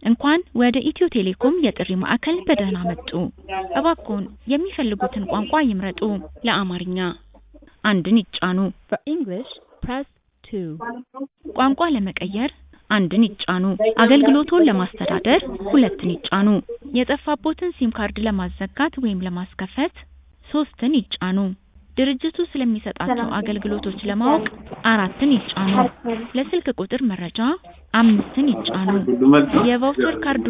እንኳን ወደ ኢትዮ ቴሌኮም የጥሪ ማዕከል በደህና መጡ። እባክዎን የሚፈልጉትን ቋንቋ ይምረጡ። ለአማርኛ አንድን ይጫኑ። For English, press 2. ቋንቋ ለመቀየር አንድን ይጫኑ። አገልግሎቱን ለማስተዳደር ሁለትን ይጫኑ። የጠፋቦትን ሲም ካርድ ለማዘጋት ወይም ለማስከፈት ሶስትን ይጫኑ። ድርጅቱ ስለሚሰጣቸው አገልግሎቶች ለማወቅ አራትን ይጫኑ። ለስልክ ቁጥር መረጃ አምስትን ይጫኑ። የቫውቸር ካርድ